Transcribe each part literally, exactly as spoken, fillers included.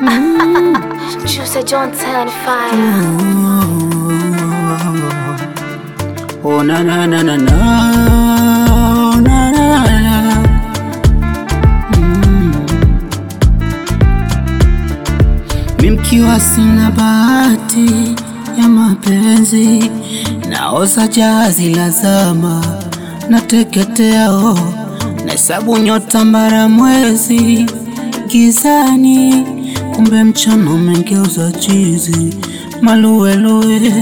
Juicy John ten five. Oh na na na na na na na na. Mm. Mimkiwa sina bahati ya mapenzi, naoza jazi la zama, nateketea oh, nahesabu nyota mara mwezi gizani, kumbe mchana umengeuza chizi maluelue.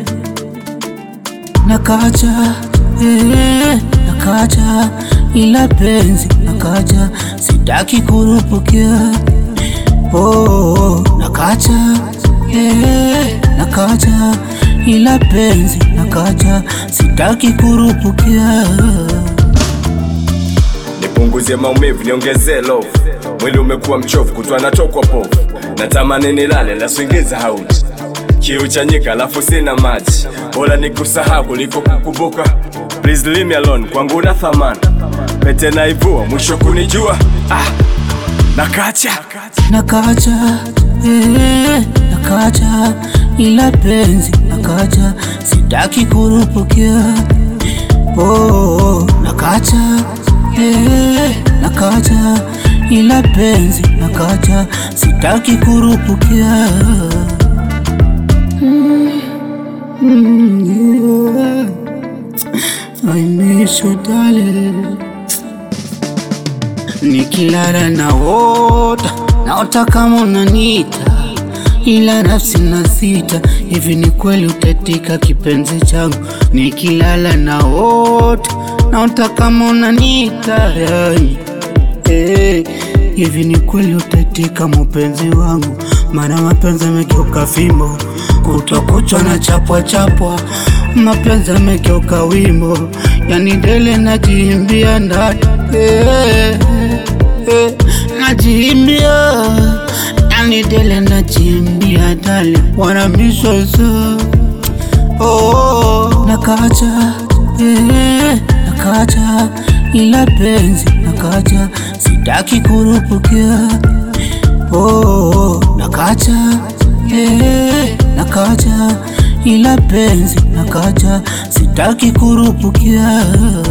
Nakaja, eh, nakaja, ila penzi nakaja, sitaki kurupukia. Oh, nakaja, eh, nakaja, ila penzi nakaja, sitaki kurupukia. Nipunguzie maumivu, niongeze love. Mwili umekuwa mchovu, kutwa natokwa povu. Natamani nilale, la swingiza hauti. Kiu chanyika, lafu sina maji. Bora nikusahau kuliko kukumbuka. Please leave me alone, kwangu una thamani. Pete naivua, mwisho kunijua. Ah, nakaja Nakaja, eh, nakaja, ila penzi nakaja, sitaki kurupukia. Oh, nakaja, eh, nakaja, ila penzi nakaja, sitaki kurupukia. Mm, mm, yeah. I miss you darling. Nikilala naota, naota kama unanita, ila nafsi nasita, hivi ni kweli utatika kipenzi changu? Nikilala naota, naota kama unanita, yani eh, hivi ni kweli utatika mpenzi wangu? Maana mapenzi yamegeuka fimbo, kutokuchwa na chapwa chapwa, mapenzi yamegeuka wimbo, yani dele najiimbia ndani, eh, eh, najiimbia, yani dele najiimbia dali, wana misozo. Oh, nakaja, eh, nakaja, ila penzi nakaja, sitaki kurupukia. Oh, nakaja, eh, nakaja, ila penzi nakaja, sitaki kurupukia.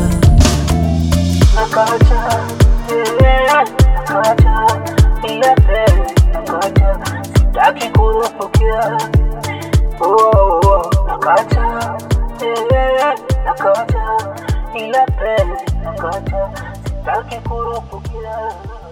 Nakaja, eh, nakaja, ila penzi nakaja, sitaki kurupukia. Oh, nakaja, eh, nakaja, ila penzi nakaja, sitaki kurupukia.